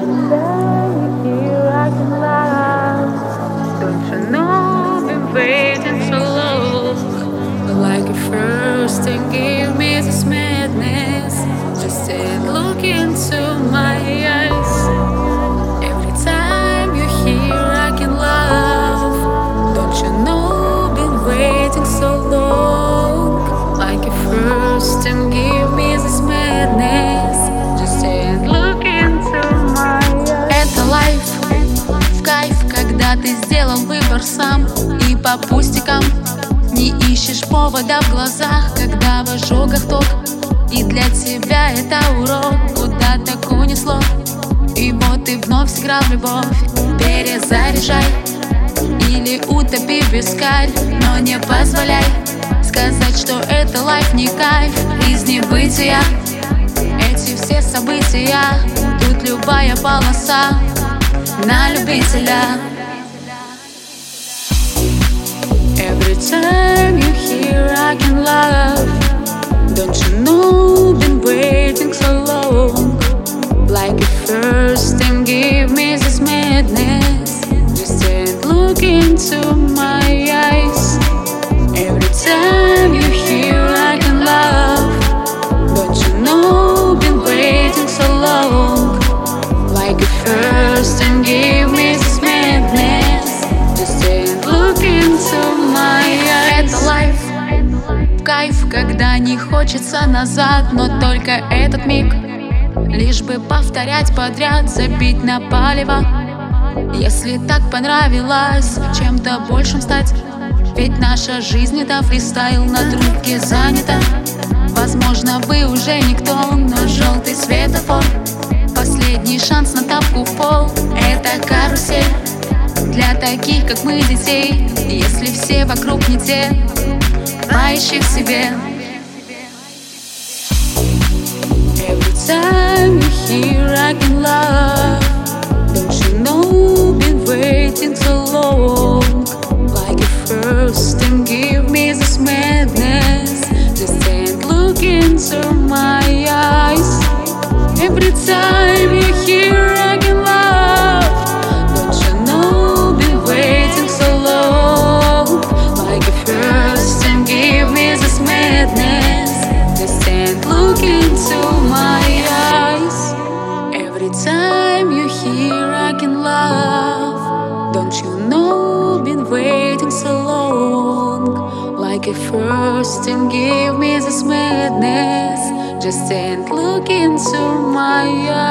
Every here I can laugh. Don't you know, been waiting so long. Like a first and give me this madness. Just and look into my eyes. Every time you're here I can laugh. Don't you know, been waiting so long. Like a first and give me this madness. Just and look into my eyes. Это лайф, в кайф, когда ты сделал выбор сам. И по пустякам не ищешь повода в глазах, когда в ожогах ток. И для тебя это урок, куда так унесло. И вот ты вновь сыграл в любовь. Перезаряжай или утопи в вискарь, но не позволяй сказать, что это лайф не кайф. Из небытия эти все события, тут любая полоса на любителя. Every time you're here I can laugh. Don't you know, been waiting so long. Like a first and give me this madness. Just and look into my eyes. Every time you're here I can laugh. Don't you know, been waiting so long. Like a first and give me this madness. Just and look into my eyes. Это лайф, в кайф, когда не хочется назад, но только этот миг. Лишь бы повторять подряд, забить на палево. Если так понравилось чем-то большим стать, ведь наша жизнь это фристайл, на трубке занята. Возможно, вы уже никто, но желтый светофор, последний шанс на тапку в пол. Это карусель для таких, как мы, детей. Если все вокруг не те, поищи в себе. Every time you're here I can laugh. Don't you know, been waiting so long. Like a first and give me this madness. Just and look into my eyes. Every time you're here I can laugh. Don't you know, been waiting so long. Like a first and give me this madness. Just and look into my eyes. Every time you're here I can laugh. Don't you know, been waiting so long. Like a first and give me this madness. Just and look into my eyes.